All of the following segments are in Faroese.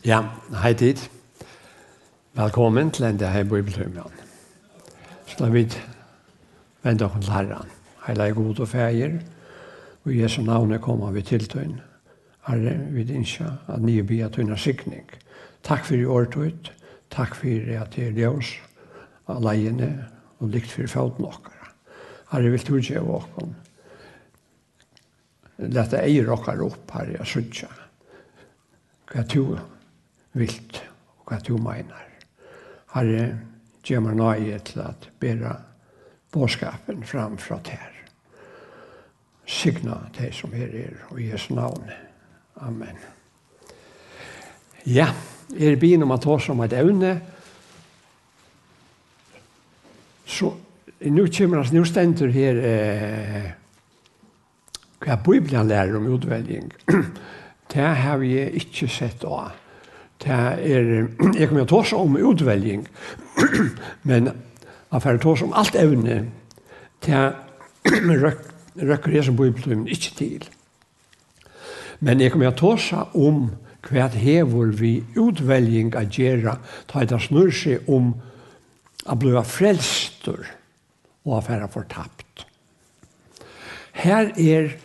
Ja, hei tid. Velkommen til denne her bibeltømmen. Så da vi vende oss til Herren. Heile god og feir. Og i Jesu navn kommer vi til tøyen. Herre, vi ønsker at nye blir tøyne sikning. Takk for i årtøyt. Takk for at det er ljøs av leiene og likt for foten dere. Herre, vil du gjøre åkken. Lette eier dere opp, Herre, jeg synes ikke. Hva du vilt og hva du mener. Herre, gjør meg nøye til at bære bådskapen fram fra ter. Signa de som er og i Jesu navn. Amen. Ja, begynner om å ta som et evne. Så nå stender her hva Bibelen lærer om utvelging. Det har vi ikke sett av. Jeg kommer til å ta om utvelging, men jeg får ta om alt evne, det røkker jeg som bibeltøymen ikke til. Men jeg kommer til å ta om hva hever vi utvelging å gjøre, da det snur seg om å bli frelster og å være fortapt. Her er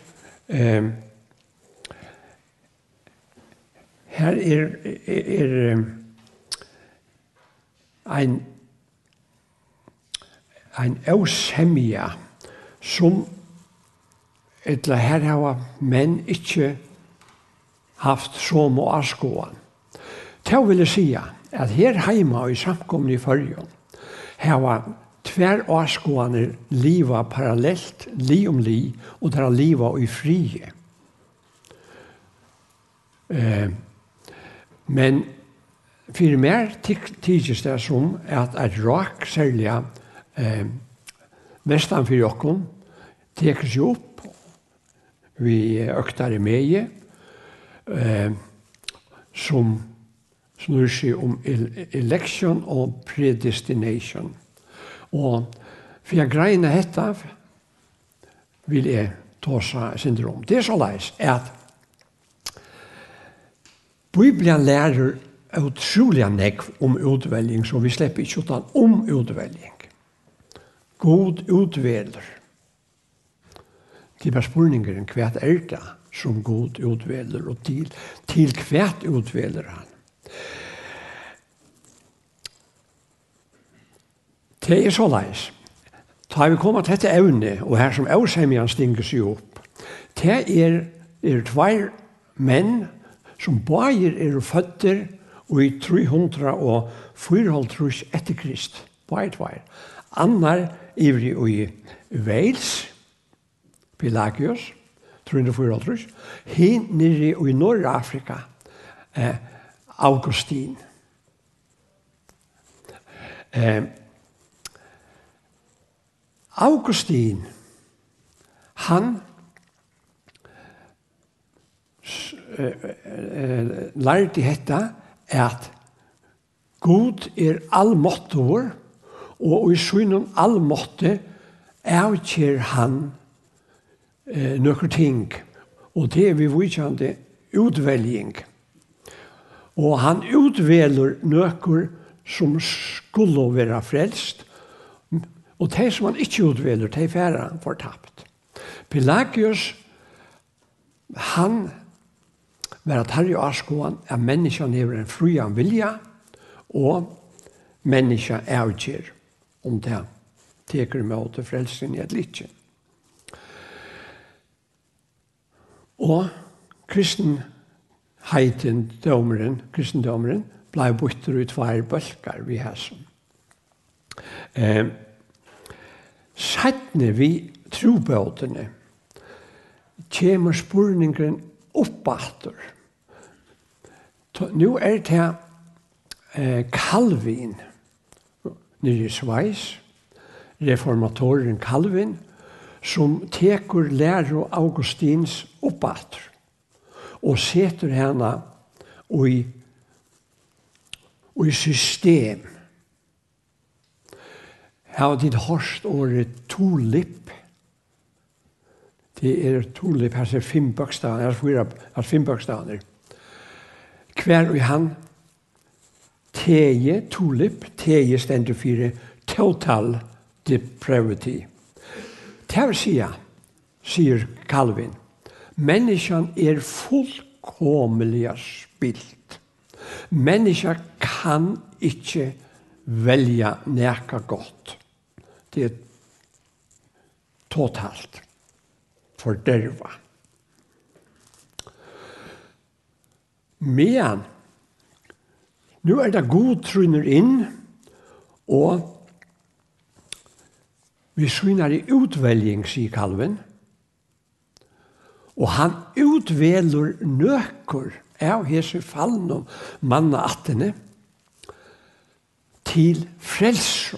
en avsemja som etla her har menn ikke haft som å avskåan. Det vil jeg si at her heima i samkomne i Førjøen har tver avskåaner liva parallellt, li om li, og der har liva i frie. Men for mer tidses det som at et rak særlig vestan for jokken teker seg opp vi øktare meie som snur seg om election og predestination. Og for jeg greina hetta vil jeg ta seg syndrom. Det er så leis at Bibelen lærer utrolig nekv om utvelging, så vi slipper ikke utan om utvelging. God utvelger. Det er bare spurningen hva er det som god utvelger, og til hva utvelger han. Det er så leis. Da vi kommer til dette evne, og her som avsemjan stinger seg opp, det er tvær menn som bare føtter og i 300 og 400 etter Krist. Bare. Annar ivrig i Wales, Pelagius, 300-400. Hin nere i Nord-Afrika, Augustin. Augustin, han lærte dette at God er allmåttor, og i synen allmåtte avkjer han noen ting, og det er vi vidtjande utvelging. Og han utvelger noen som skulle være frelst, og de som han ikke utvelger, de er fortapt. Pelagius, han var at herre og avskåen er menneskene hever en fruan vilja, og menneskene avgjør om det teker med til frelsen i et litt. Og kristendommeren ble bytter ut hver bølger vi har som. Settene vi trobøtene kommer spurningen oppatter. Nå er det Calvin nere i Sveis, reformatoren Calvin, som teker lærer Augustins oppatter og setter henne i system. Her har ditt hørst året tulip. Det er tulip, her er 5 bokstaver, her er 5 bokstaver. Hver og han teie, tulip, teie stender for total depravity. Det vil si, sier Calvin, menneskene fullkomlig spilt. Mennesker kan ikke velge nækka godt. Det totalt forderva. Men nu det god trunner inn, og vi syner i utveljing, sier Calvin, og han utveler nøkker av hese fallen manna attene til frelso.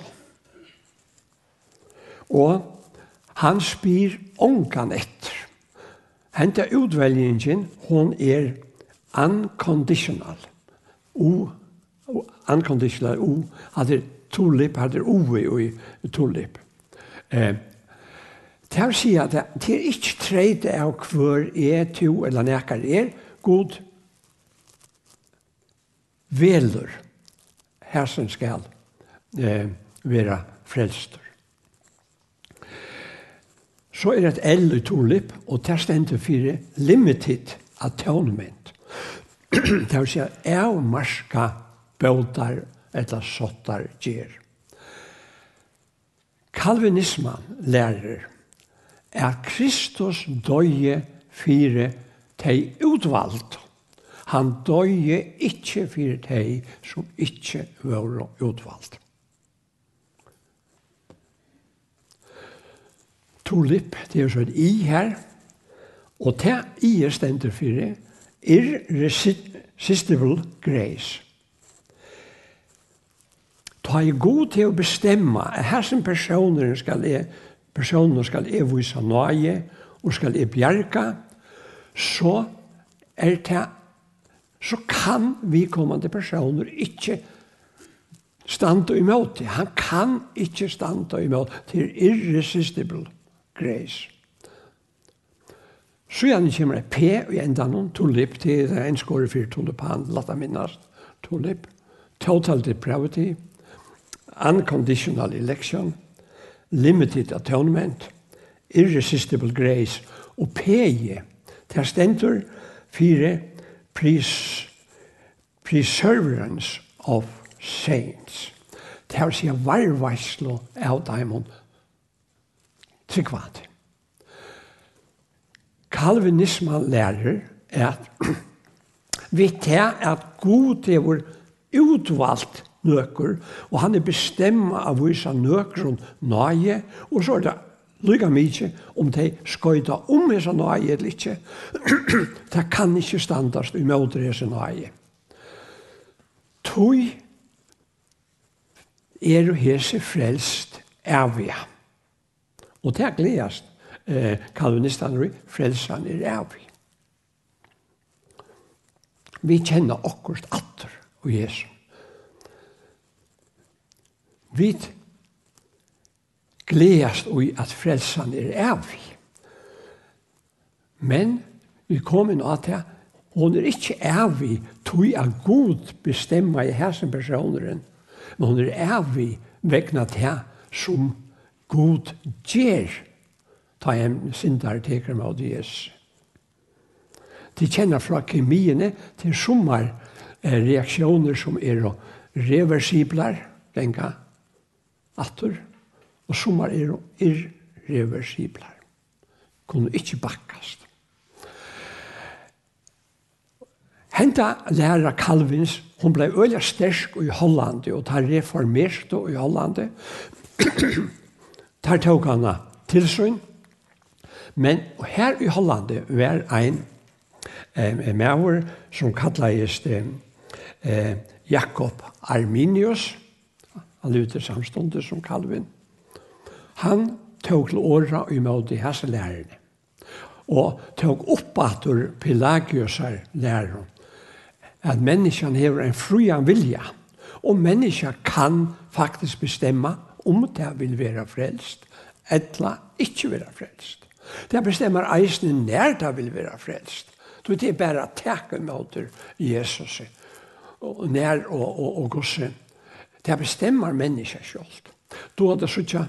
Og han spyr ångan etter. Henta utveljingen, hon unconditional. Unconditional, hadde tulip, hadde ove i tulip. Det vil si at det ikke trede av hver to eller nekker god veler her som skal være frelster. Så det et L i tulip, og det stender for limited atonement. Det vil si at marska båtar eller sottar gjer. Calvinismen lærer at Kristus døye fire tei utvalgt. Han døye ikke fire tei som ikke var utvalgt. Tulip, det jo så et I her, og det I stender for irresistible grace. Ta I god til å bestemme at her som personer skal vise nøye og skal bjerke, så kan vi kommende personer ikke stande imot det. Han kan ikke stande imot til irresistible grace. Så gjerne kommer det P i enda noen tulip til en skåre for tulipan, la det minnast. Tulip, total depravity, unconditional election, limited atonement, irresistible grace, og P-je, det stender for preservance of saints. Det vil si varvarslo av daimon tryggvat. Calvinismen lærer at vi tar at god er vår utvalgt nøkker, og han bestemmer av vissa nøkker og nøye, og så det lykka mykje om de skøyta hese nøye eller ikke. Det kan ikke standast i måte hese nøye. Tøy hese frelst evige. Og det gledast kalvinistene frelsan evig. Vi kjenner akkurat atter og Jesus. Vi gledast i at frelsan evig. Men vi kommer inn at hon ikke evig tog av god bestemma i hesen personeren, men hon evig vegna til som god gjer ta en syndare teker med Jesus. De kjenner fra kemiene til sommar reaksjoner som reversibler, denka atter, og sommar irreversibler. Kunne ikke bakkast. Henta lærer Calvins, hun ble øyla sterk i Holland, og tar reformert i Holland. Tar tog henne tilsyn. Men her i Holland var en maur som kallades Jakob Arminius. Han levde samstundet som Calvin. Han tog til åra i måte hese lærerne. Og tog opp atter Pelagiusar læreren. At menneskene har en fruan vilja. Og mennesker kan faktisk bestemme om det vil være frelst, eller ikke være frelst. Det bestemmer eisene når det vil være frelst. Det bare å takke mot Jesus. og nær og gosse. Det bestemmer mennesker selv. Då er det så ikke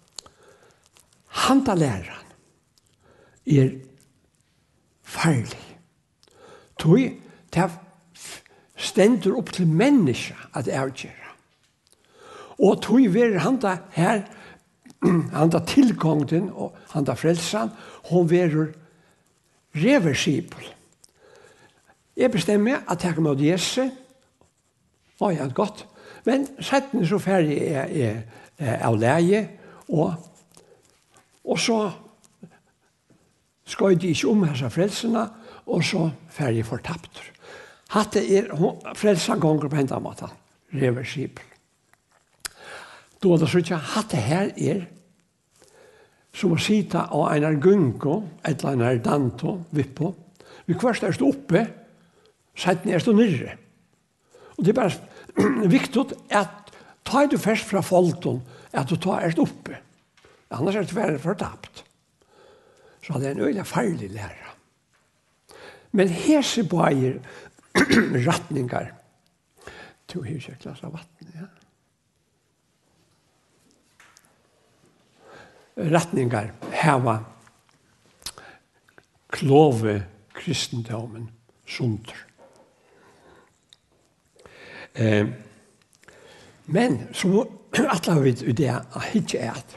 handalæren farlig. Det stender opp til mennesker at avgjøre. Og tog vil handa her, handa tilgången og handa frelsen, hun vil reversibel. Jeg bestemmer at jeg må gjøre og ja, godt. Men setten så ferdig av leie, og så skal jeg ikke disse frelsene, og så ferdig fortapt. Hatte frelsen ganger på enda måten, reversibel. Då det så ikke hatte her som å sitte av en gungo, eller en danto, vippo. Vi først stå oppe, setten stå nere. Og det bare viktig at ta du først fra folken, at du tar oppe. Annars det veldig fortapt. Så det en øyelig farlig lære. Men hese bare retninger. Du har ikke et glass av vatten, ja. Retninger heva klove kristendommen sunder. Men så atla vi det ikke at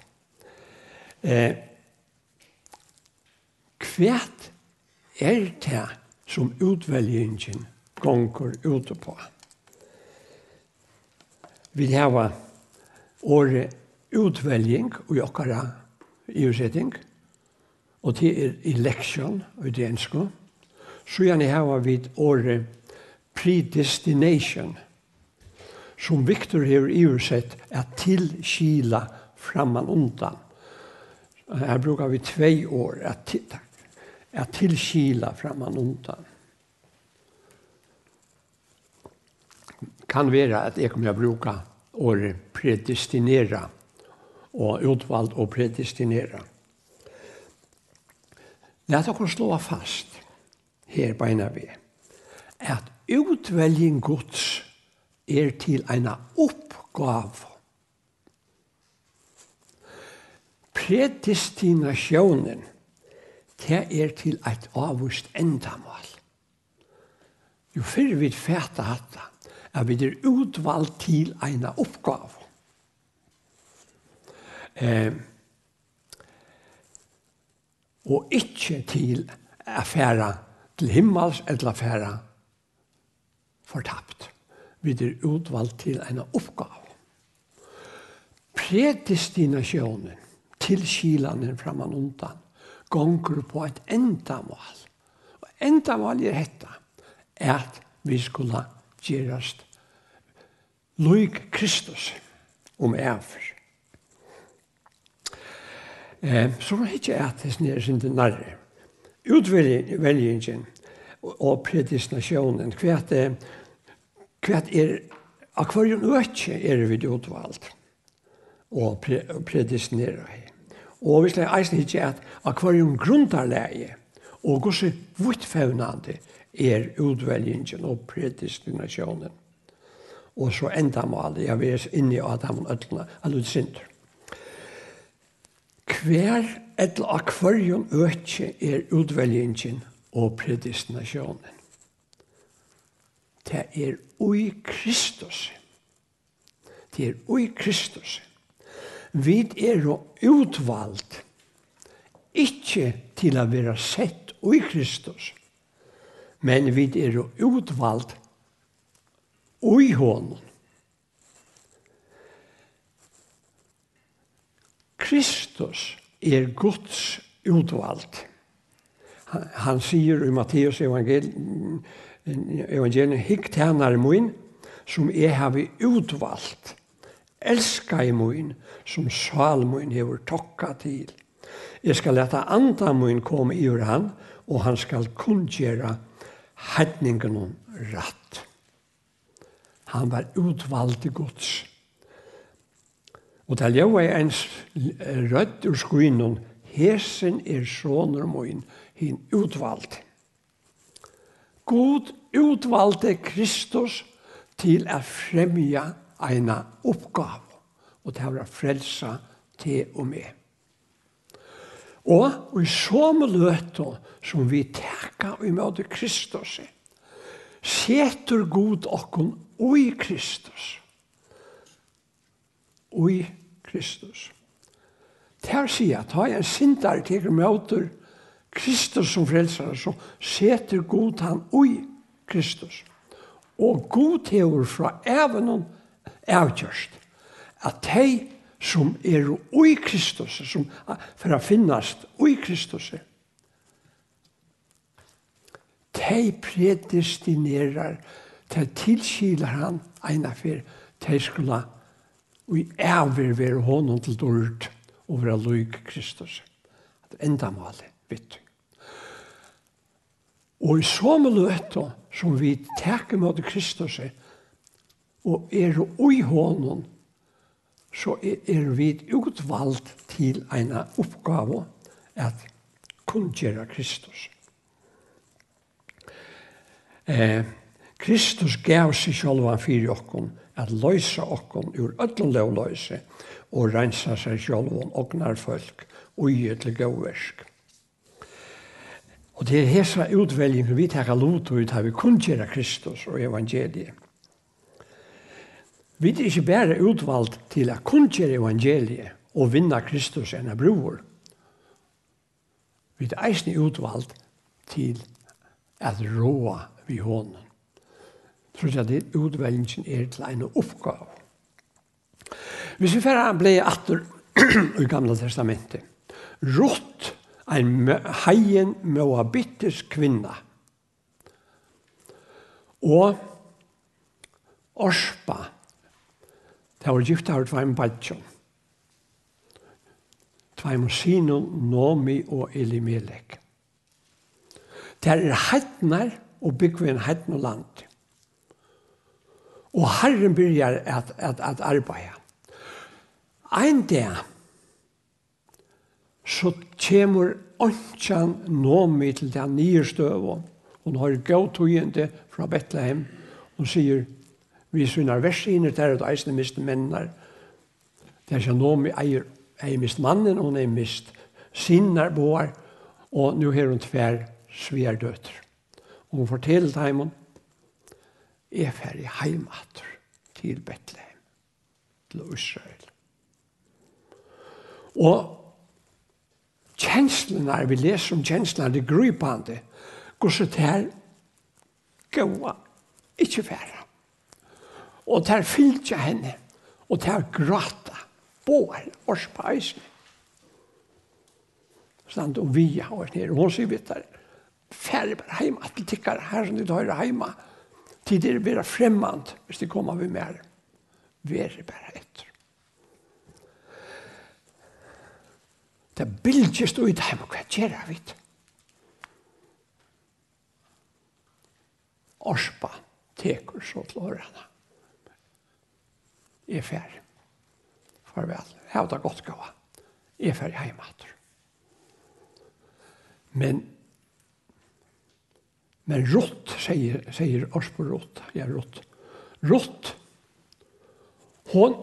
kvært det som utvelgingen gonger ute på. Vi har året utvelging og jokkara i utsetting, og til election og det ensko. Så gjerne har vi året predestination, som Victor har i utsett tilskila framman undan. Her brukar vi 2 år tilskila framman undan. Kan være at jeg kommer å bruke året predestinera og utvalgt og predestinera. Låt oss slå fast her beina vi at utvelging Guds til en oppgave. Predestinasjonen det til et avvist endamål. Jo før vi fæta hatta, vi utvalgt til en oppgave. Og ikke til affæra til himmels eller affæra fortapt. Vi utvalgt til en oppgave. Predestinationen til skilanen framan undan gonger på et endamål. Og endamål dette at vi skulle gjerast lik Kristus æver. Så var ikke at det snere sin til nærre. Utvelgingen og predestinationen, hva akvarium øke vi utvalgt og predestinere. Og hvis det eisen ikke at akvarium grundarleie og hvordan vittfevnande utvelgingen og predestinationen. Og så endamålet, jeg vet inni av Adam og Øtlene, alle synder. Hver etter akvarium øke utvelgingen og predestinationen. Det ui Kristus. Det ui Kristus. Vi utvalgt ikke til å være sett ui Kristus, men vi utvalgt ui hånden. Kristus Guds utvalgt. Han sier i Matteus evangelium, hikk tjener min, som jeg har utvalgt. Elska i min, som sal min hever tokka til. Jeg skal leta anda min komme i han, og han skal kunngjera hedningen ratt. Han var utvalgt i Guds. Og til jeg var en rødt ur skuinen, hesen såner min, hin utvalgt. God utvalgte Kristus til at fremja en oppgave, og til å frelsa til og med. Og i samme løte som vi teker i møte Kristus, setter Gud okken i Kristus. I Kristus. Det sier at har jeg en sinter til møter Kristus som frelser, så setter Gud han i Kristus. Og Gud hever fra even og avgjørst at de som i Kristus, som for å finnes i Kristus, de predestinerer, de tilskiler han einafer, de skulle i avververe honom til dård over å lykke Kristus. Det enda malet, vet du. Og i samme løte som vi teker mot Kristus og i honom, så vi utvalgt til en oppgave at kunngjøre Kristus. Kristus gav seg selv for okken at løse okken ur ødelen lovløse og rense seg selv og folk og gi til gåversk. Og det hesa utvelgingen vi tar lot ut har vi kunngjøre Kristus og evangeliet. Vi ikke bare utvalgt til å kunngjøre evangeliet og vinne Kristus en av bror. Vi eisne utvalgt til at råa vi hånden. Tror jeg det utvelgingen til en oppgave. Hvis vi ble atter i Gamla testamentet, Ruth, en heien moabittisk kvinna, og Orspa, det var gift av tvei badjon, tvei Sinon, Nomi og Elimelek. Det heitnar og bygger en heitn og land. Og Herren begynner at arbeide. En dag så kommer åndsjan Nomi til den nye støv. Hun har gått togende fra Bethlehem. Hun sier, vi synar versinner der og eisne mist mennene. Det ikke Nomi eier mist mannen, hun mist sinner boar, og nå har hun tver sver døtter. Og hun forteller dem, jeg ferdig heimater til Bethlehem, til Israel. Og kjenslene, vi leser om kjenslene, det gripende, går så til gåa, ikke færre. Og til fylte henne, og til gråta, bål, Orspa eisen. Stand og via og nere, og hun sier vidt der, færre bare heima, til tikkere her som de tar heima, til det være fremmand, hvis de kommer ved mer. Være bare etter. Det bildes ut av hva gjør jeg vidt. Orspa teker så til årene. Jeg er ferdig. Farvel. Jeg har det godt gått. Jeg er ferdig hjemme. Men Ruth, sier Orspa Ruth. Ja, Ruth. Ruth, hun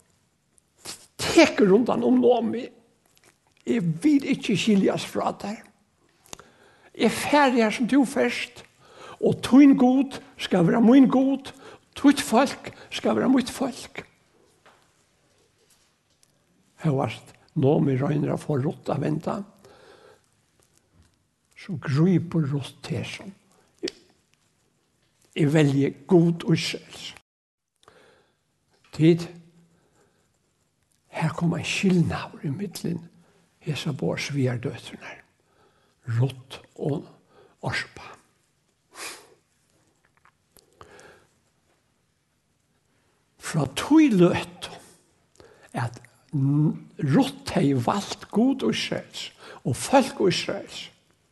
teker rundt om Nomi. Jeg vil ikke skiljas fra deg. Jeg er ferdig her som du først. Og tøyn god skal være min god. Tøyt folk skal være mitt folk. Jeg var Nomi røyner for Ruth av venta. Så griper Ruth til som. Jeg velger god utsels. Tid. Her kommer en skillnad i midtelen. Hesa bor svier døtrene. Ruth og Orspa. Fra tog løt at Ruth har valgt god Israels og folk Israels.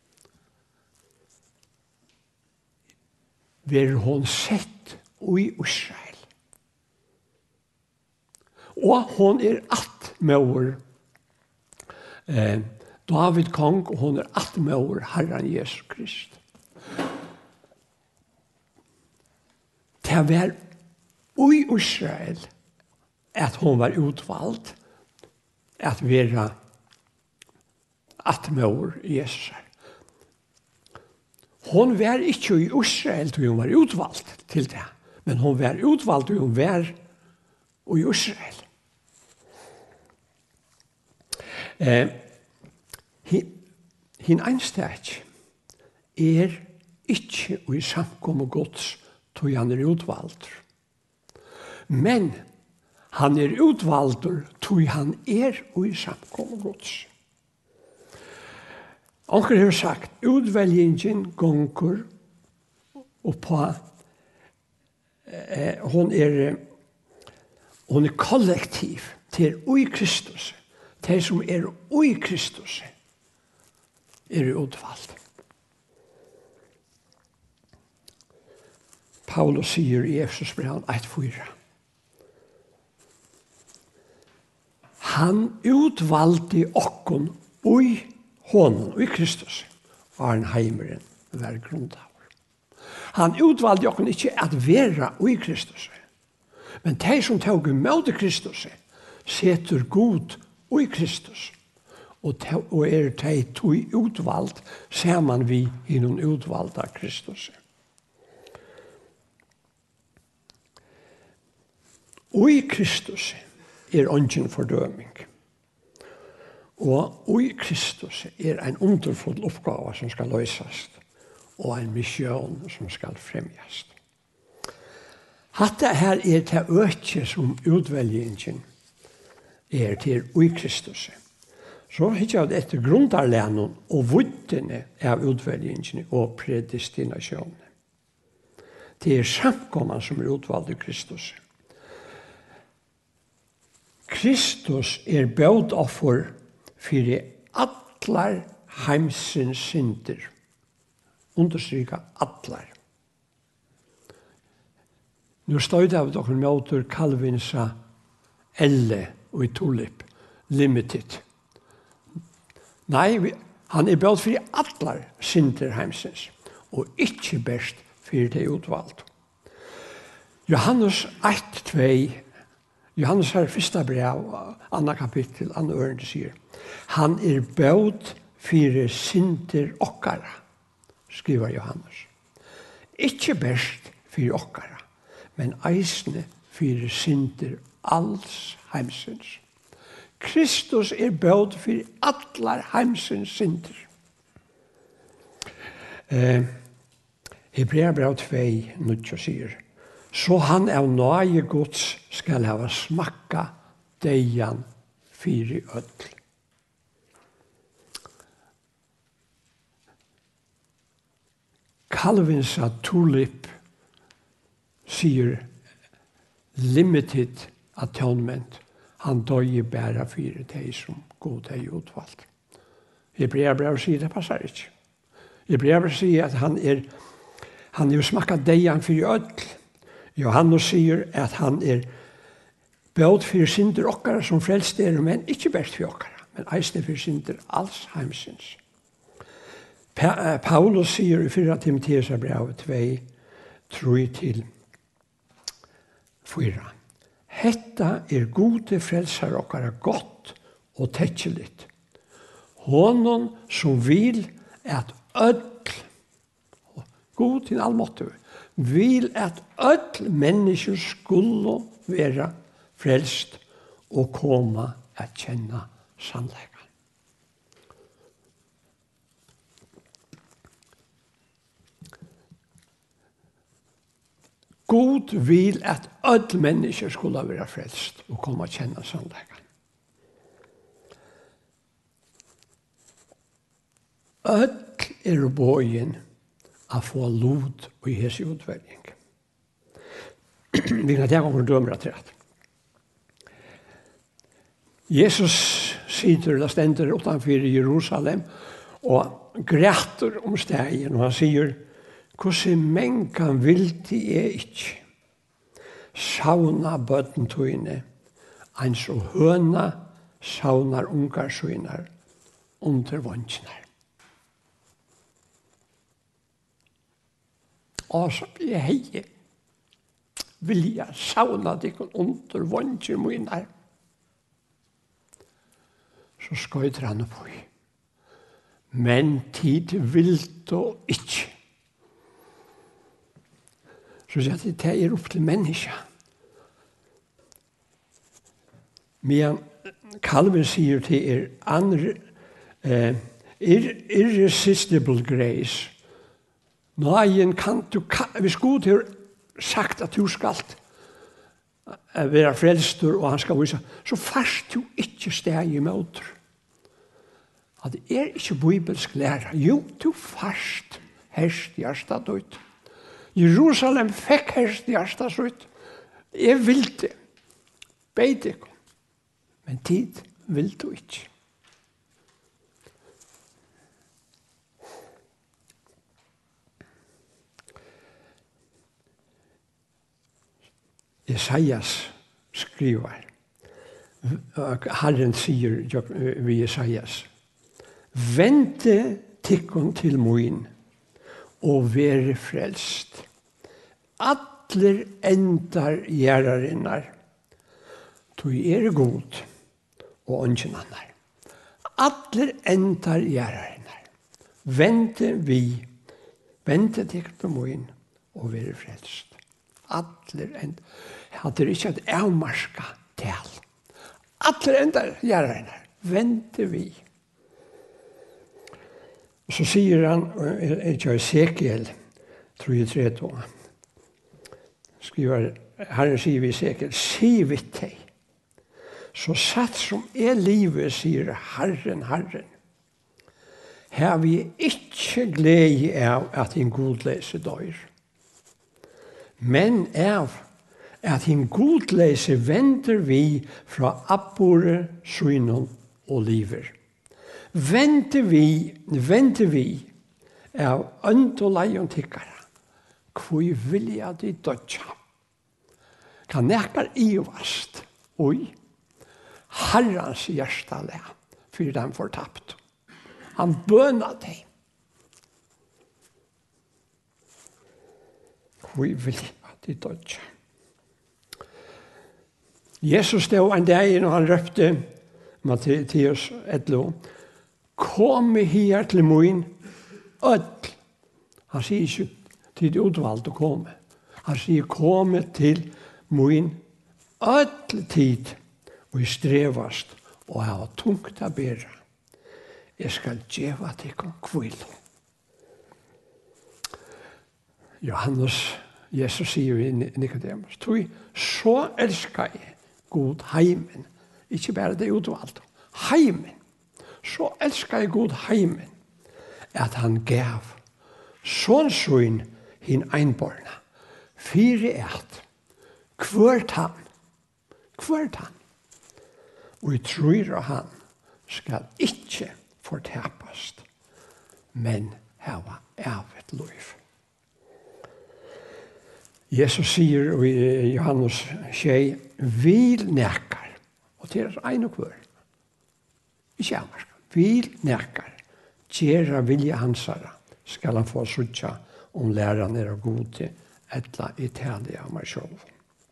Vil hun sett i Israel. Og hun att med David kong, og hun att med Herren Jesus Krist. Det var i Israel at hon var utvalgt at være atmor Jesus. Hon var ikke i Israel til hun var utvalgt til det, men hon var utvalgt til hun var i Israel. Hin einsteg ikke i samkommet Guds til han utvalgt. Men han utvalgt til han i samkommet Guds. Onkel har sagt, utvelgingen gonger på hon er kollektiv til i Kristus. De som i Kristus utvalgt. Paulus sier i Efesos brev 1:4. Han utvalgte okkon i honom, i Kristus, var en heimeren var grundavr. Han utvalgte okkon ikke at være i Kristus, men de som tog imot Kristus, setter god i Kristus, og de tog utvalgt, ser man vi i noen utvalgt av Kristus. Og i Kristus ingen fordøming. Og i Kristus en underfull oppgave som skal løses, og en mission som skal fremjas. Hatta her til øke som utvelgingen til i Kristus. Så hittar det etter grundarlænen og vuddene av utvelgingen og predestinasjonen. Det samkomman som utvalgt i Kristus. Kristus bådoffer for atlar heimsins synder. Understryka atlar. Nu stod av dere møter Calvinsa Elle og i Tulip Limited. Nei, han båd for atlar synder heimsins, og ikke best for det utvalgt. Johannes 1:2 Johannes har første brev, andre kapittel, andre ørende sier, han båd for synder okkara, skriver Johannes. Ikke best for okkara, men eisne for synder alls heimsins. Kristus båd for allar heimsins synder. Hebreerbrev 2:9 sier, så han av nåde Guds skal hava smakka deian fyri ødel. Calvinsa Tulip sier limited atonement. Han døye bæra fyri de som god er utvalgt. Hebreerbrev sier det passar ikke. Hebreerbrev sier at han jo smakka deian fyri ødel. Johannes sier at han båd for synder okkara som frelst men ikke best for okkara, men eisne for synder alls heimsins. Paulus sier i 4 Timotheus brev 2:3-4. Hetta gode frelsar okkara godt og tekkeligt. Honom som vil at ødel, god til allmåttu, vil at ødel mennesker skulle være frelst og komme at kjenne sannleggen. God vil at ødel mennesker skulle være frelst og komme at kjenne sannleggen. Ødel bøyen å få lod og i hese utvelging. Vi kan ta om dømer at rett. Jesus sitter eller stender utenfor Jerusalem og græter om stegen, og han sier, hvordan mengan vilti ikke sauna bøtten tøyne, eins og høna saunar ungar søynar under vansnar. Og så blir jeg vilja sauna deg under vondjer mine. Så skøyter han opp i. Men tid vil du ikke. Så sier jeg at det opp til menneska. Men Calvin sier til irresistible grace. Nøyen kan du, hvis Gud har sagt at du skal være frelster og han skal vise, så først du ikke steg i møter. At det ikke bibelsk lærer. Jo, du først herst hjertet ut. Jerusalem fikk herst hjertet ut. Jeg vil det. Beid det. Men tid vil du ikke. Jesajas skriver, Herren sier ved Jesajas, vente tikkun til moin og være frelst. Atler endar gjerrarinnar, du god og ungen annar. Atler endar gjerrarinnar, vente tikkun til moin og være frelst. Atler endar. Hadde det ikke et avmarska tal. Atler enda gjerrerne. Vente vi. Så sier han, ikke Ezekiel, 33, skriver, Herren sier vi Ezekiel, si vi til. Så satt som livet, sier Herren, Herren. Her vi ikke glede av at en godlese dør. Men av at hin godleise vender vi fra abbore, synon og liver. Venter vi av ønd og leion tikkara, hvor vilja de dødja. Kan nekkar ivast, oi, Herrans hjertale, for den fortapt. Han bøna deg. Hvor vilja de dødja. Jesus stod en dag når han røpte Matteus 11. Kom her til min ødel. Han sier ikke til det utvalgte å komme. Han sier kom til min ødel tid og i strevast og jeg har tungt å bære. Jeg skal gjøre til kvil. Johannes, Jesus sier i Nicodemus, så elsker jeg God heimen. Ikke bare det utvalgt. Heimen. Så elsker jeg God heimen. At han gav sånn hin einborna. Fire hvert han. Og jeg tror han skal ikke fortapast, men hava evet liv. Jesus sier i Johannes 6, vil nekkar, og til en og hver, ikke amarska, vil nekkar, gjerra vilja hansara, skal han få sutja om læran gode, etla i tali av meg sjálv.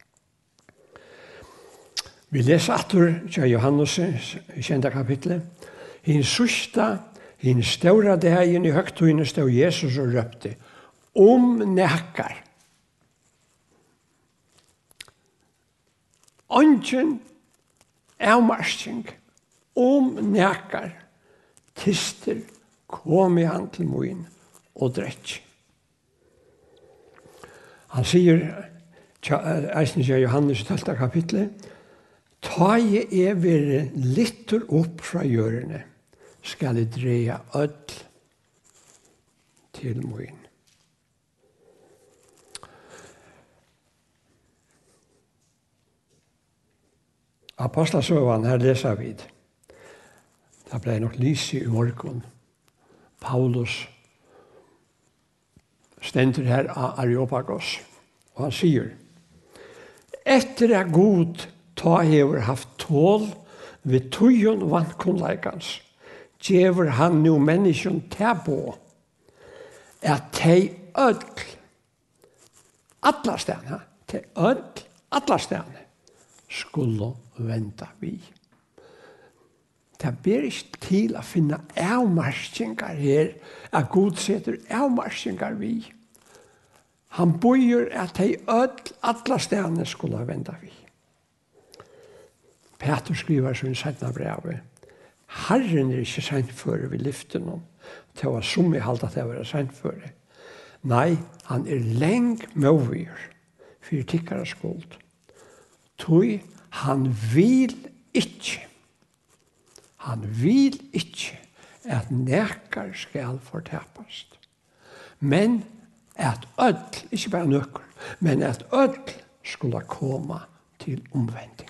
Vi leser atur til Johannes 10. kapitlet. Hin sørsta, hin ståra dagen i høgtøyne stod Jesus og røpte, nekkar, Ongen avmarsking nekkar tister kom i han til moin og drekk. Han sier, eisen sier Johannes 12. kapitlet, ta jeg være litter opp fra hjørne, skal jeg dreie ødel til moin. Apostlasøvan, her leser vi. Det ble nok lyse i morgen. Paulus stender her av Areopagos, og han sier, etter at Gud ta hever haft tål ved tøyen vannkunnleikans, gjever han nu mennesken tilbå, at de ødel, alle stedene, til alla stedene skulle venda vi. Det ber ikke til å finne avmarskingar her, at Gud setter avmarskingar vi. Han bøyer at de alla stedene skulle venda vi. Peter skriver så i setna brevet, Herren ikke sentføre vi lyfter noen, til å som i halda til å være sentføre. Nei, han leng møver, for tikkere skuld. Tog han vil ikke at nekar skal fortapast. Men at ikke bare nøkker, men at skulle komme til omvending.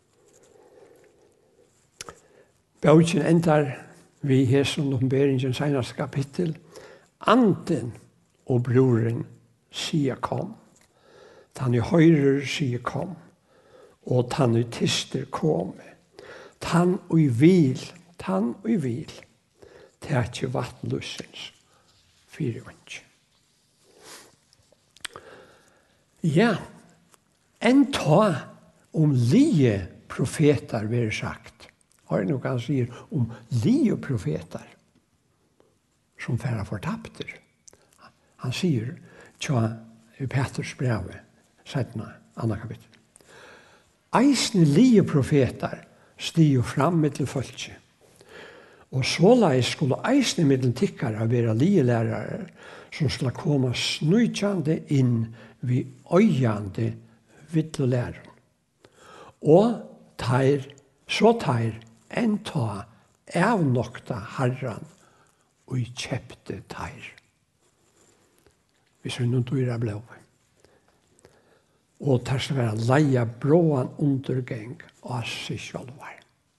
Bøtjen endar vi her som åpenberingen seneste kapittel. Anden og broren sier kom. Tann i høyrer sier kom. Og tann i tister kom. Tann og i vil. Det er ikke vattenløsens 4 ånd. Ja, en ta om lie profeter vil sagt. Har det noe han sier om lie profeter som færre fortapter. Han sier i Peters brevet, 17. kapittel. Eisne lie profeter stiger fram mittel folket. Og såleis skulle eisne mittel tikkere være lielærere som skulle komme snøykjande inn vid øyande vittlelæren. Og så teir enn ta avnokta herran og kjepte teir. Hvis vi nå dyrer blå. Og det skal være leia bråan undergeng av seg sjálvar.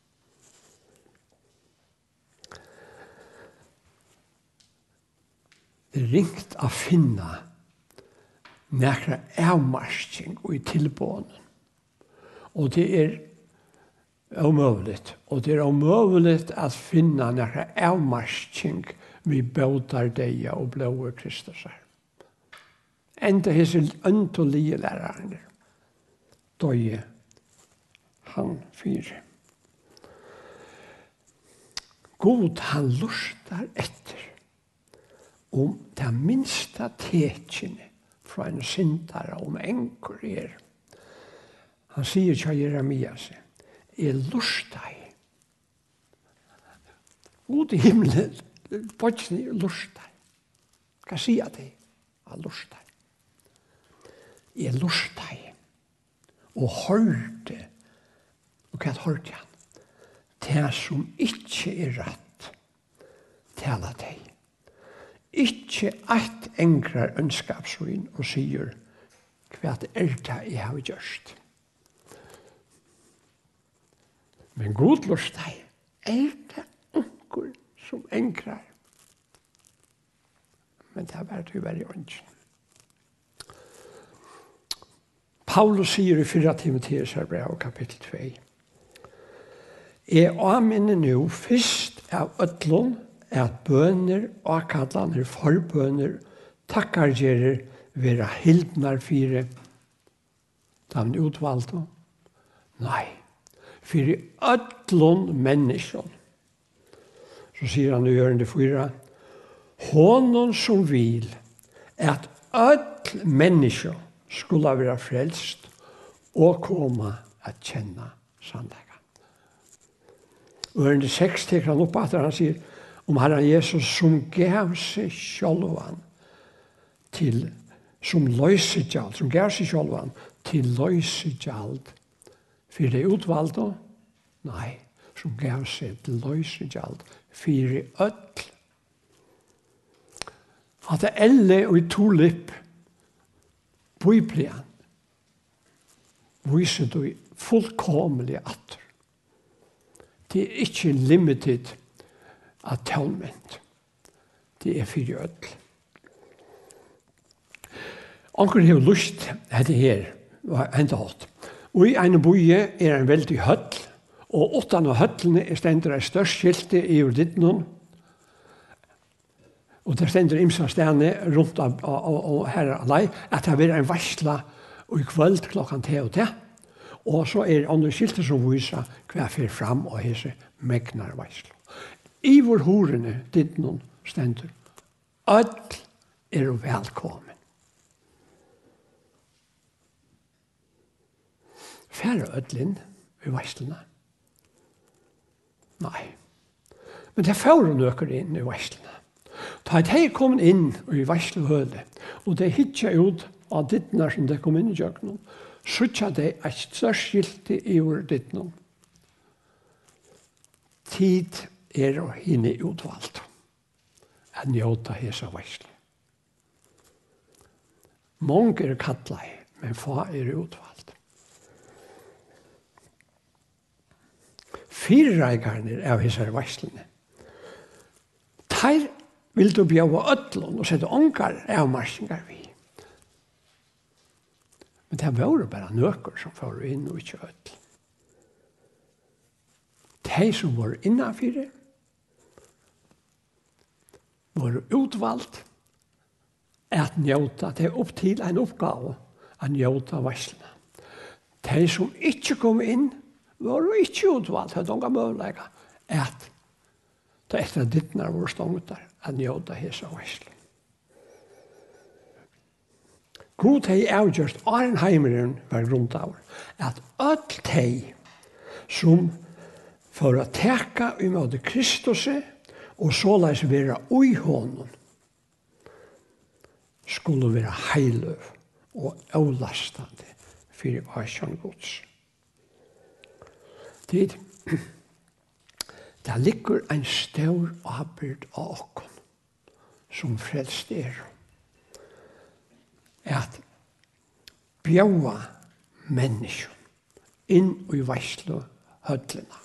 Det ringt å finne nekra avmarsking og i tilbånden. Og det omöjligt. Og det omöjligt at finne nekra avmarsking vi bådar deia og blåa Kristus her. Enda hese øntolige lærerne døye han 4. God han lustar etter om det minsta tekene fra en syndare om enkur Han sier til Jeremias, lustai. God i himmelen, bøtjene lustai. Hva sier det? Lustai. Lustai. Og hørte, og hva hørte han? Det som ikke rett, tala deg. Ikke et engrar ønskapsvin og sier hva det det jeg har gjort. Men god lust deg, det onkel som engrar. Men det har vært jo veldig ønsk. Paulus sier i 4 Timotheus brev, kapittel 2. Jeg anminner nå først av ødlån at bøner og kallaner forbøner takkargjerer vera hildnar fire dem utvalgte. Nei, fire ødlån menneskene. Så sier han i hjørende 4, honom som vil at ødl mennesker skulle være frelst og komme at kjenne sannleggen. Og i 6 teker han opp at han sier om Herren Jesus som gav seg sjølvan til som løysegjald, som gav seg sjølvan til løysegjald for det utvalgte? Nei, som gav seg til løysegjald for det ødl. At det elle og i tulip Bibelen viser du fullkomlig atter. Det er ikke limited atonement. Det er for ødel. Anker har lyst til her, enda hatt. Og i en bøye er en veldig høll, og åttan av høllene stender en størst skilte i Jorditnon. Og det stender imsa stedene rundt og her alai, at det er en varsla og i kvöld klokken 3 og 10. Og så andre skilter som viser hva fyrir fram og hese megnar veislo. I vår horene, ditt noen stendur, öll velkommen. Færre öll inn i veislene? Nei. Men det fører nøkker inn i veislene. Da de kom inn i veislohøle, og de hittet ut av dittene som de kom inn i jøkken, så tja de et størskilte i vår dittene. Tid og hinne utvalgt. En jota hesa veisle. Mange kattlei, men få utvalgt. Fyrreigarnir av hesa veislene. Teir vil du bjøve ødlån og sette ångar avmarsingar vi. Men det var bare nøkker som får inn og ikke ødl. De som var innanfyrir, var utvalgt at njóta, det opp til en oppgave at njóta veislene. De som ikke kom inn, var ikke utvalgt, hadde unga møvlega, at det etter dittene var stångt der, at njóta hesa veisle. God hei avgjørst Arenheimeren var grunnt av, at öll hei som for å teka i måte Kristus og såleis være ui honom skulle være heiløv og avlastande for vasjon gods. Det ligger en stor avbyrd av okken som frelst at bjaua mennesker inn i veislo hødlena.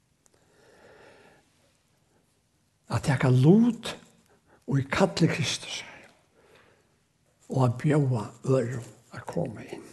At jeg kan lot og i kattle Kristus og at bjaua øren å komme inn.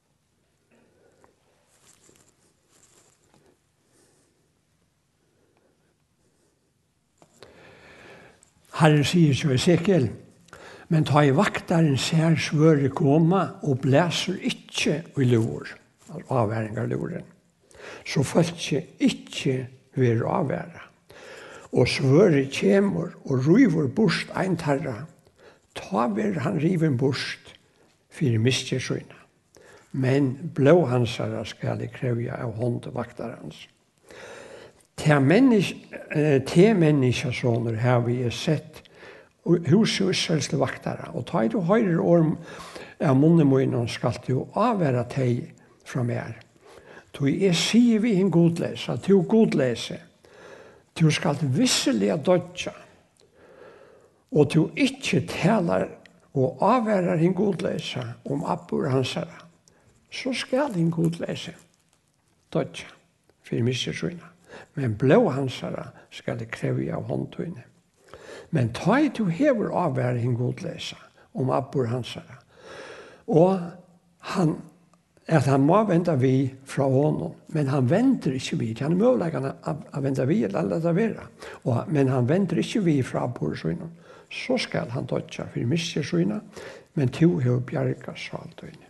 Herren sier til Esekiel, men ta i vaktaren ser svøret koma og blæser ikke i lor, avværingar loren. Så folk ikke vil avværa. Og svøret kjemur og ryver bort ein tarra, ta vil han riven bort for mistjesøyna. Men blå hansara skal I krevja av håndvaktarens. Te menneskesåner har vi sett hos Israelsle vaktare, og ta I du høyre orm av munnemøynen skal du avværa teg fra mer. Du sier vi en godlese, at du godlese, du skal visselig dødja, og du ikke taler og avværer en godlese om abbor hansara, så skal en godlese dødja for mistjesøyna. Men blå hansara skal det kreve av håndtøyne. Men ta I du hever avværing godlesa om abbor hansara. Og at han må vente vi fra hånden, men han venter ikke vi. Han er mulig å vente vi eller alle det være. Men han venter ikke vi fra abbor søyne. Så skal han dødja for mistjesøyna, men to hever bjerga saltøyne.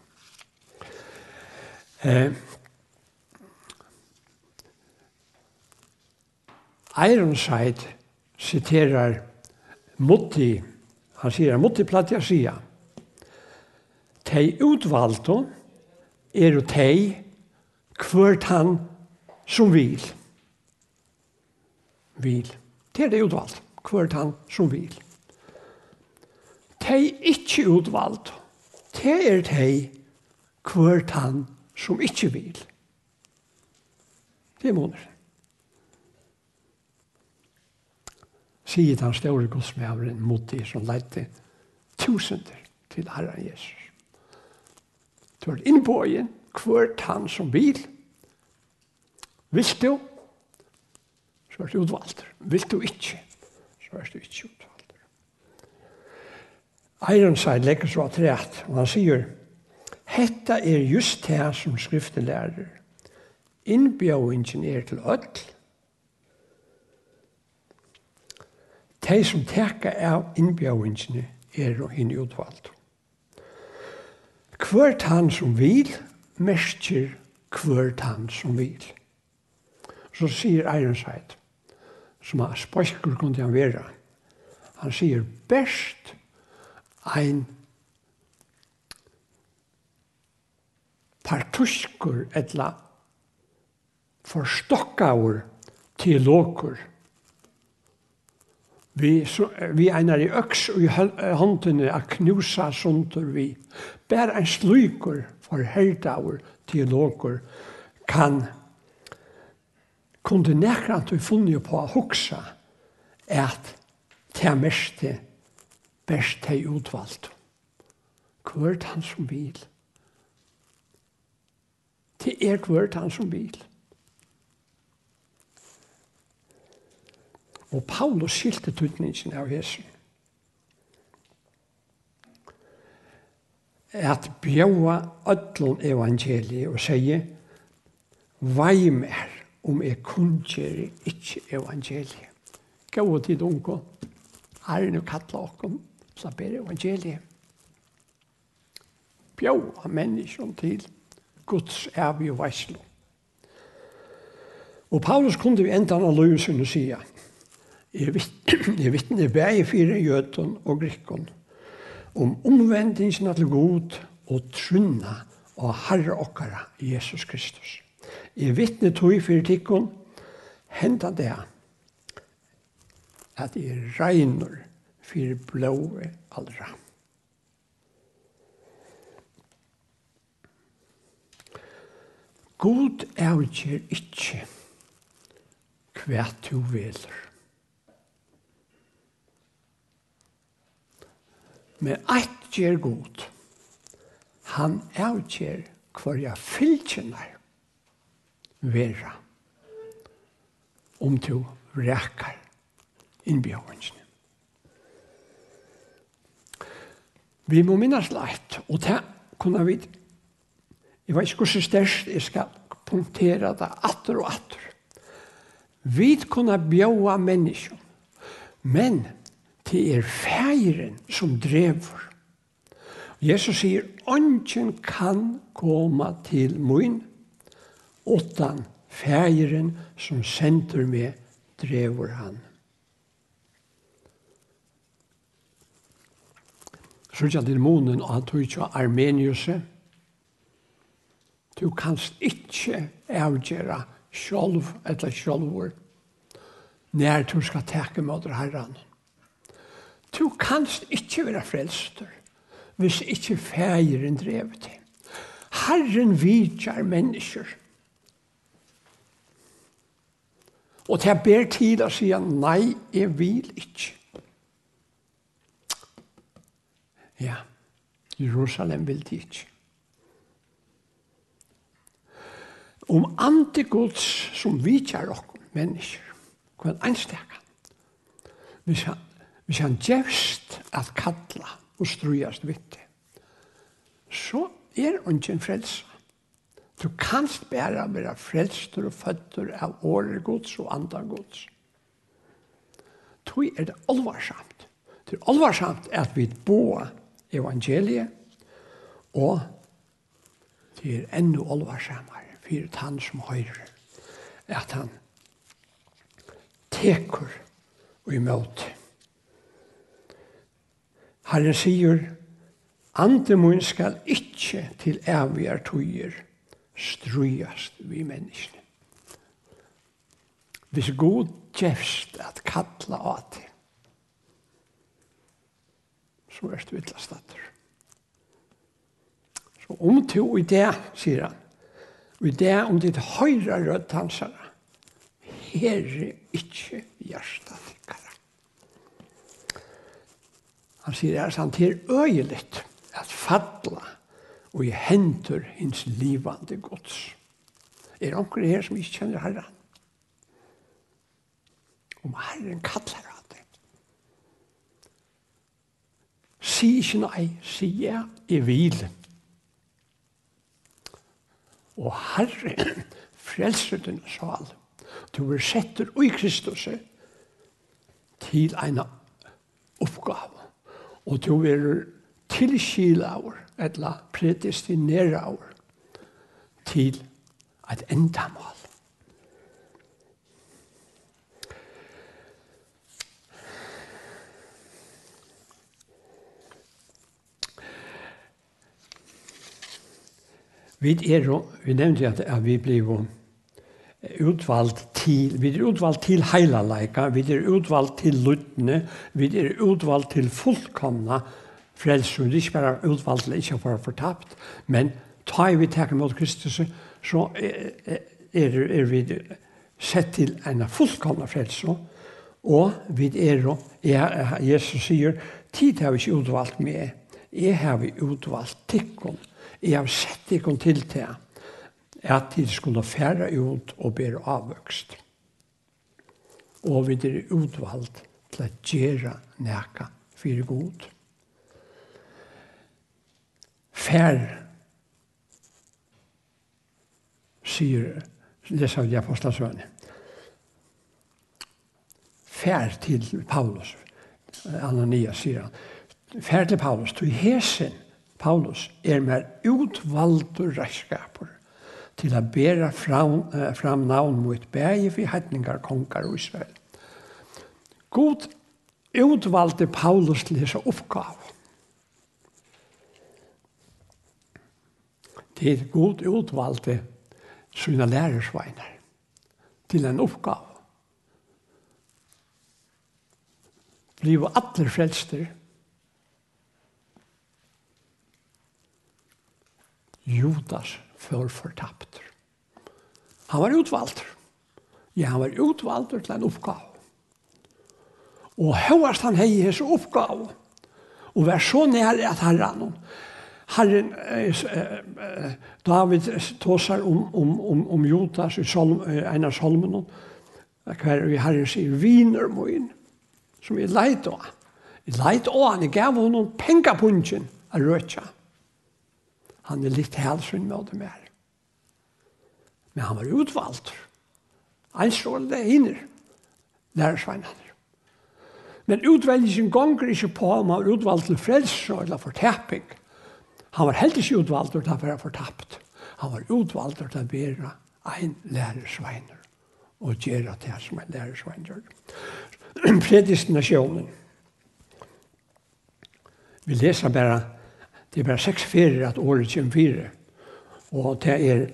Ironside citerar Mutti, han sier Mutti Platja sia. Tei utvalgte jo tei hvert han som vil. Vil. Det det utvalgt, hvert han som vil. Tei ikke utvalgt, det tei hvert han som ikke vil. Det måneder. Sier han store godsmæveren Mutti som leidde tusender til Herren Jesus. Du er inne på igjen, hvert han som vil. Vil du, så er du utvalgt. Vil du ikke, så er du ikke utvalgt. Ironside legger så trett, og han sier, hetta just det som skriftelærer. Innbjøvingen til ødel. De som teker av innbjøvingene og henne utvalgt. Hvert han som vil, merker hvert han som vil. Så sier Ironside, som har spøysker kunne han være. Han sier best ein partuskur etla forstokkaur teologur. Vi einar i øks og i håndene a knusa sundur vi. Bær ein sluikur for herdaur teologur kunde nekrant vi funnet på å huksa at det meste best er utvalgt. Hvert han som vil. Det hvert han som vil. Og Paulus skilte tydningen av Jesu. At bjøa ødlån evangeliet og sier, «Vai mer om jeg kunngjør ikke evangeliet». Gå til unge, her nu kattla okkom, så ber evangeliet. Bjøa mennesken til Guds evig og veislo. Og Paulus kunne vi enda av løsen og sige, jeg vittner bæg fire jøden og grikkon, om omvendingen til god og trunna og Herre okkara Jesus Kristus. Jeg vittner tog fire tikkon, henda det at jeg regner fire blåe aldra. God avgjør ikke hva du veler. Men ett gjør god. Han avgjør hva jeg fylkjenner vera om du reker innbjørnene. Vi må minnes leit, og det kunne vi, jeg vet ikke hvordan størst jeg skal punktere det atter og atter. Vi kunne bjøve mennesker, men det feiren som drever. Jesus sier, «Ongen kan komme til mun, utan feiren som sender meg drever han». Så er det månen at du ikke er Armeniuset. Du kanst ikke avgjøre sjølv eller sjølvor når du skal takke mot Herren. Du kanst ikke være frelster hvis ikke feiren drev til. Herren vidjar mennesker. Og til jeg ber til å si nei, jeg vil ikke. Ja, Jerusalem vil det ikke. Om antigods som vidjar oss mennesker, hva enstekan. Hvis han gjevst at kalla og strujast vitt, så ingen frelsa. Du kanst bare være frelster og føtter av åregods og andagods. Tog det alvarsamt. Det alvarsamt at vi boer evangeliet, og det enda alvarsammere for han som høyrer, at han teker og imot. Herren sier, «Andemun skal ikke til evige tøyer strujast vi menneskene». Hvis god gjevst at kalla av det, så er det vittlastatter. Så om du i det, sier han, og i det om ditt høyre rødtansere, herre ikke hjertet tikkere. Han sier at han til øyelig at fadla og i hendur hins livande gods. Er det noen her som ikke kjenner Herren? Om Herren kallar av det. Si ikke nei, si ja, jeg vil. Og Herren frelser din sal. Du vil setter i Kristus til en oppgave. Og du vil tilskilaur, eller predestineraur, til et endamål. Vi nevnte at vi blev utvalgt til, vi utvalgt til heilalega, vi utvalgt til lyttene, vi utvalgt til fullkomna frelse. Det ikke bare utvalgt til ikke å være fortapt, men ta vi takker mot Kristus, så vi sett til en fullkomna frelse, og vi Jesus sier, tid har vi ikke utvalgt med, jeg har vi utvalgt tikkene, jeg har sett tikkene til til, at de skulle fære ut og bære avvøkst. Og vi utvalgt til å gjøre næka for god. Fær, sier, leser vi apostelsønne. Fær til Paulus, Ananias sier han. Fær til Paulus, til hesen, Paulus, mer utvalgt og redskaper til å bære fram navn mot bæge for heitningar, konger og Israel. God utvalgte Paulus til disse oppgave. Til god utvalgte sine lærersveiner til en oppgave. Bliv alle frelster. Judas for fortapt. Han var utvalgt. Ja, han var utvalgt til en oppgave. Og høyest han hei hans oppgave, og var så nær at Herren, David tåsar om Judas i en av salmene, hver vi Herren sier, viner moin, som jeg leit av. Jeg leit av han, jeg gav honom pengapunchen av røtja. Han litt helsyn med det mer. Men han var utvalgt. Han så det inner, lærersveinene. Men utvelgelsen gonger ikke på om han var utvalgt til frelse eller fortapping. Han var helt ikke utvalgt til å være fortapt. Han var utvalgt til å være en lærersveiner og gjøre det som en lærersveiner. Predestinasjonen. Vi leser bare, det bare 6 ferier at året kommer 4. Og det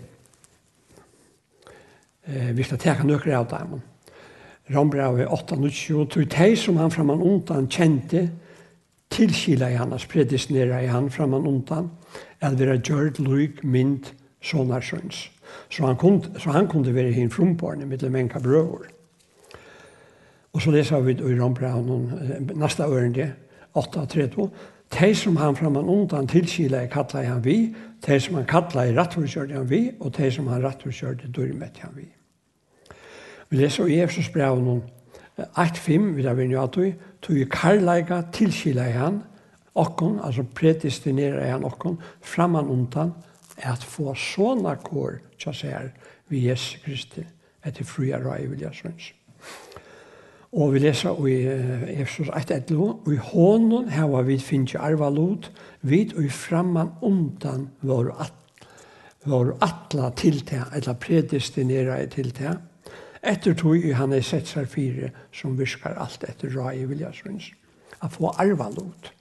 vi skal ta nøkker av dem. Rombrevet 8:20, tog de som han framan undan kjente, tilskila i hans, predestinera i han framan undan, at vera gjørt lyk mynd sonarsøns. Så han kunde være hin frumbarn i mittelmenka brøver. Og så leser vi i Rombrevet næsta ørende, 8:32, de som han framan undan tilskila i kalla i han vi, de som han kalla i rattvurskjørte han vi, og de som han rattvurskjørte dørmet han vi. Vi leser i Efesos brev 8:5, vi har vært nødt til å karlæga tilskila i han, okkon, altså predestinera i han okkon, framan undan, at få sånne kår til seg ved Jesus Kristi, etter fria røy, vil jeg synes. Og vi leser i Efesos 1:11, og i hånden har vi finnet arvalot, vid og framan undan var atla tiltag, eller predestinera i tiltag, etter tog han sett seg 4 som virkar alt etter røy, vil jeg synes. Å få arvalot.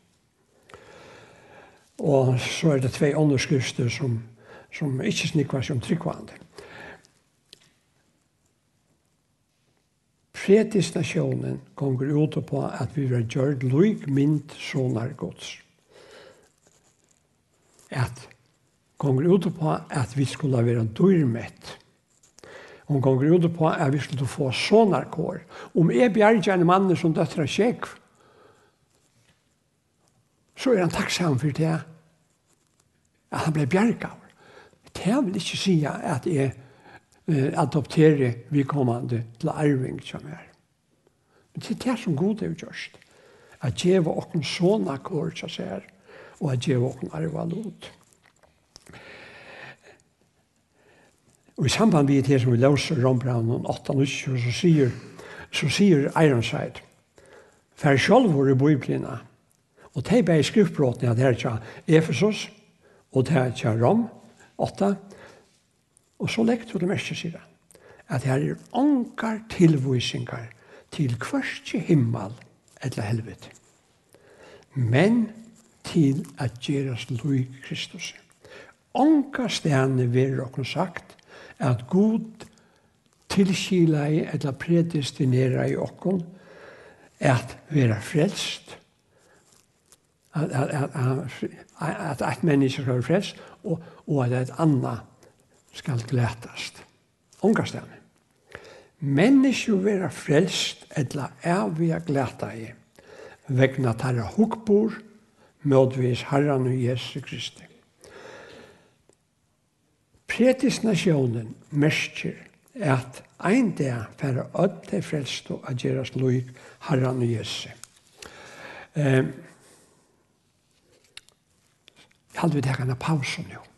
Og så det 2 underskrifter som ikke snikvar som tryggvande. Predestinasjonen gonger ut på at vi har gjort lyk mynd sonar gods. At gonger ut på at vi skulle være dyrmett. Hon gonger ut på at vi skulle få sonar kår. Om jeg bjerger en mann som døtter skjekv, så han takksam for det at han ble bjerget. Det vil ikke si at jeg adopterer vidkommende til arving som er. Men det er det som god er gjørst. At gjøre åkken sånne kår som er, og at gjøre åkken arvalot. Og i samband med det som vi løser Rombrevet 8:20, så sier Ironside, for selv våre bøyblina, Og det er bare skriftbråtene at det er ikke Efesos, og det er ikke Rom, 8. Og så legger du det meste siden. At her er ångar tilvisninger til hverste himmel eller helvete. Men til at gjøres lik Kristus. Ångar stedene vil dere sagt at Gud tilskila i eller predestinera i okkon at vera frelst, at et menneske skal være frelst, og at et annet skal glætast. Ångastene. Menneske vera frelst eller evig glæta i, vegna tarra hugbor, mødvis Herren og Jesu Kristi. Predestinationen merker at ein dag færre ødt til frelst og at gjøres lik Herren og Jesu. Jeg hadde vi tatt en pause nå.